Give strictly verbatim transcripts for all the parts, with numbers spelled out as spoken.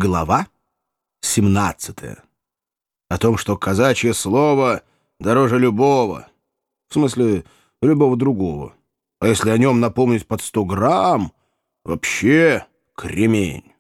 Глава семнадцатая. О том, что казачье слово дороже любого, в смысле любого другого. А если о нем напомнить под сто грамм, вообще кремень.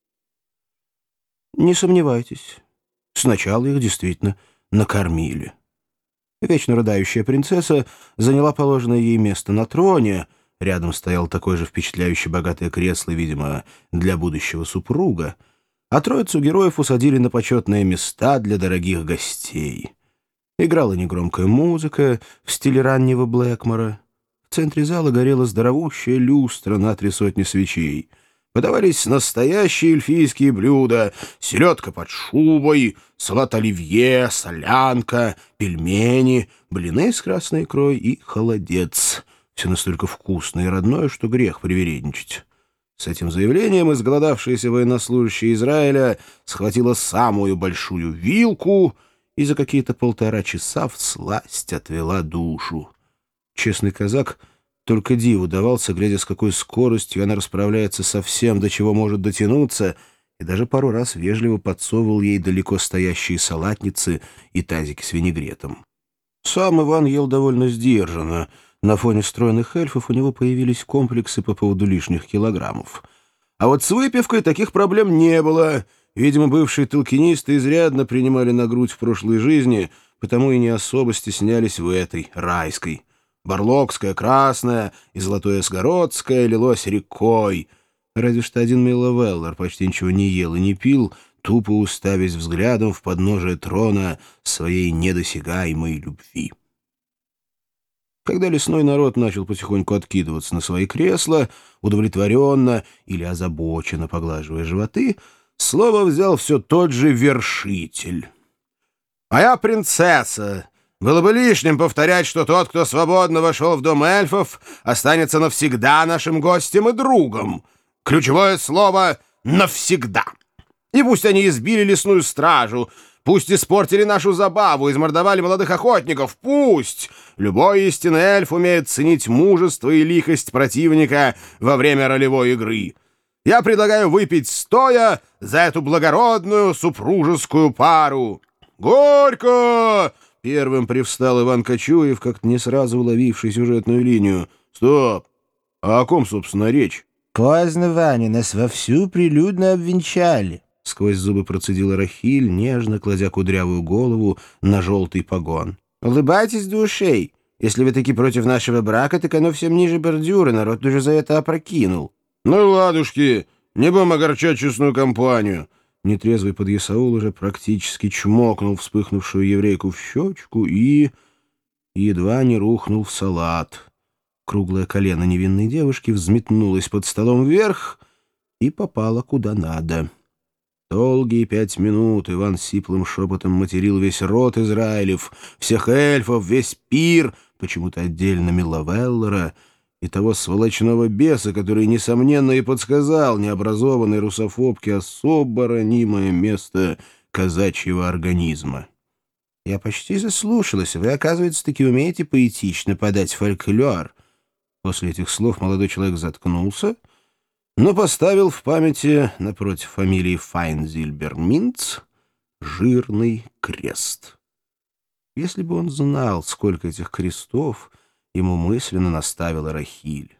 Не сомневайтесь, сначала их действительно накормили. Вечно рыдающая принцесса заняла положенное ей место на троне. Рядом стоял такое же впечатляюще богатое кресло, видимо, для будущего супруга. А троицу героев усадили на почетные места для дорогих гостей. Играла негромкая музыка в стиле раннего Блэкмора. В центре зала горела здоровущая люстра на три сотни свечей. Подавались настоящие эльфийские блюда: селедка под шубой, салат оливье, солянка, пельмени, блины с красной икрой и холодец. Все настолько вкусное и родное, что грех привередничать. С этим заявлением изголодавшаяся военнослужащая Израиля схватила самую большую вилку и за какие-то полтора часа всласть отвела душу. Честный казак только диву давался, глядя, с какой скоростью она расправляется со всем, до чего может дотянуться, и даже пару раз вежливо подсовывал ей далеко стоящие салатницы и тазики с винегретом. Сам Иван ел довольно сдержанно. На фоне стройных эльфов у него появились комплексы по поводу лишних килограммов. А вот с выпивкой таких проблем не было. Видимо, бывшие толкинисты изрядно принимали на грудь в прошлой жизни, потому и не особо стеснялись в этой, райской. Барлокское красное и золотое сгородское лилось рекой. Разве что один Миловеллар почти ничего не ел и не пил, тупо уставясь взглядом в подножие трона своей недосягаемой любви. Когда лесной народ начал потихоньку откидываться на свои кресла, удовлетворенно или озабоченно поглаживая животы, слово взял все тот же вершитель. «Моя принцесса! Было бы лишним повторять, что тот, кто свободно вошел в дом эльфов, останется навсегда нашим гостем и другом. Ключевое слово «навсегда». И пусть они избили лесную стражу, пусть испортили нашу забаву, измордовали молодых охотников, пусть! Любой истинный эльф умеет ценить мужество и лихость противника во время ролевой игры. Я предлагаю выпить стоя за эту благородную супружескую пару. Горько! Первым привстал Иван Кочуев, как-то не сразу уловивший сюжетную линию. Стоп! А о ком, собственно, речь? Поздно, Ваня, нас вовсю прилюдно обвенчали. Сквозь зубы процедила Рахиль, нежно кладя кудрявую голову на желтый погон. Улыбайтесь до ушей. Если вы таки против нашего брака, так оно всем ниже бордюра, народ уже за это опрокинул. Ну, ладушки, не будем огорчать честную компанию. Нетрезвый подъясаул уже практически чмокнул вспыхнувшую еврейку в щечку и... едва не рухнул в салат. Круглое колено невинной девушки взметнулось под столом вверх и попало куда надо. Долгие пять минут Иван сиплым шепотом материл весь род Израилев, всех эльфов, весь пир, почему-то отдельно Миловеллара, и того сволочного беса, который, несомненно, и подсказал необразованной русофобке особо ранимое место казачьего организма. Я почти заслушалась. Вы, оказывается, таки умеете поэтично подать фольклор. После этих слов молодой человек заткнулся, но поставил в памяти напротив фамилии Файнзильбер-Минц жирный крест. Если бы он знал, сколько этих крестов ему мысленно наставила Рахиль.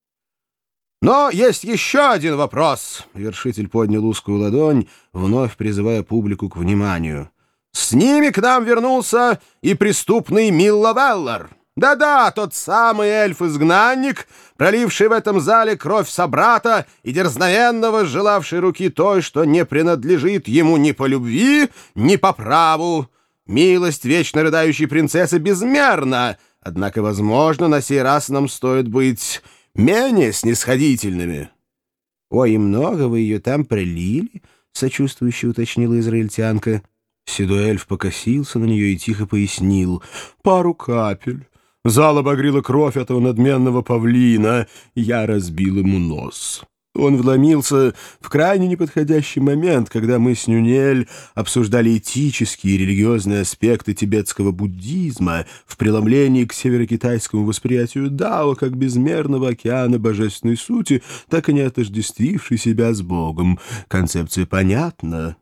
«Но есть еще один вопрос!» — вершитель поднял узкую ладонь, вновь призывая публику к вниманию. «С ними к нам вернулся и преступный Миловеллар. Да-да, тот самый эльф-изгнанник, проливший в этом зале кровь собрата и дерзновенно желавший руки той, что не принадлежит ему ни по любви, ни по праву. Милость вечно рыдающей принцессы безмерна, однако, возможно, на сей раз нам стоит быть менее снисходительными». «Ой, и много вы ее там пролили?» — сочувствующе уточнила израильтянка. Седой эльф покосился на нее и тихо пояснил. «Пару капель. Зал обогрела кровь этого надменного павлина, я разбил ему нос». Он вломился в крайне неподходящий момент, когда мы с Нюнель обсуждали этические и религиозные аспекты тибетского буддизма в преломлении к северокитайскому восприятию Дао как безмерного океана божественной сути, так и не отождествившей себя с Богом. Концепция понятна?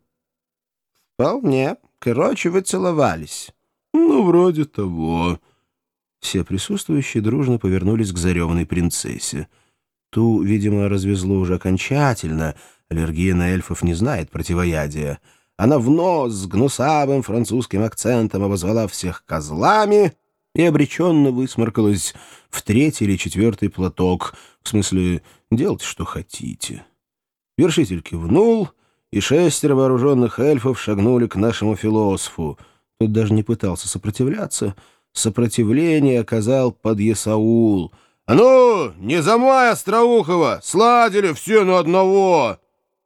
Вполне. Короче, вы целовались. Ну, вроде того. Все присутствующие дружно повернулись к зареванной принцессе. Ту, видимо, развезло уже окончательно. Аллергия на эльфов не знает противоядия. Она в нос с гнусавым французским акцентом обозвала всех козлами и обреченно высморкалась в третий или четвертый платок. В смысле, делайте, что хотите. Вершитель кивнул, и шестеро вооруженных эльфов шагнули к нашему философу. Тот даже не пытался сопротивляться. Сопротивление оказал подъясаул — «А ну, не замай, Остроухова! Сладили все на одного!»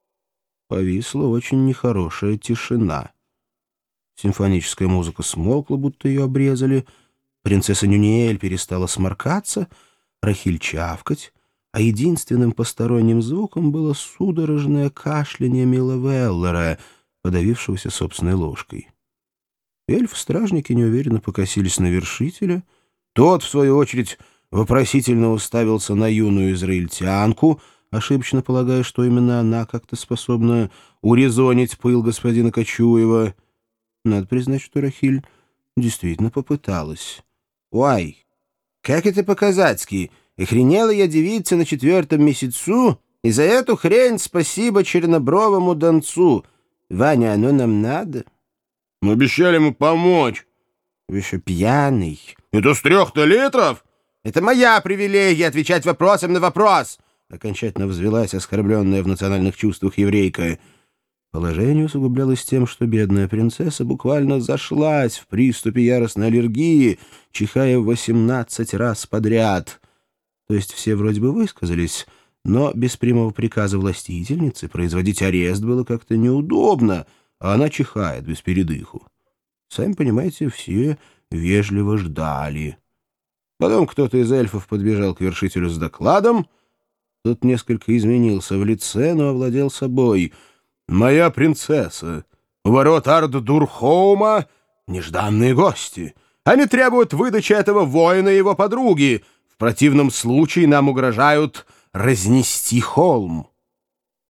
Повисла очень нехорошая тишина. Симфоническая музыка смолкла, будто ее обрезали. Принцесса Нюниэль перестала сморкаться, Рахиль чавкать, а единственным посторонним звуком было судорожное кашляние Миловеллера, подавившегося собственной ложкой. Эльф-стражники неуверенно покосились на вершителя. Тот, в свою очередь, вопросительно уставился на юную израильтянку, ошибочно полагая, что именно она как-то способна урезонить пыл господина Кочуева. Надо признать, что Рахиль действительно попыталась. «Ой, как это по-казацки! Охренела я девица на четвертом месяцу, и за эту хрень спасибо чернобровому донцу. Ваня, оно нам надо?» «Мы обещали ему помочь». «Вы еще пьяный». «Это с трех-то литров?» «Это моя привилегия отвечать вопросом на вопрос!» Окончательно взвелась оскорбленная в национальных чувствах еврейка. Положение усугублялось тем, что бедная принцесса буквально зашлась в приступе яростной аллергии, чихая восемнадцать раз подряд. То есть все вроде бы высказались, но без прямого приказа властительницы производить арест было как-то неудобно, а она чихает без передыху. Сами понимаете, все вежливо ждали. Потом кто-то из эльфов подбежал к вершителю с докладом. Тот несколько изменился в лице, но овладел собой. «Моя принцесса, у ворот Ард-Дурхоума нежданные гости. Они требуют выдачи этого воина и его подруги. В противном случае нам угрожают разнести холм».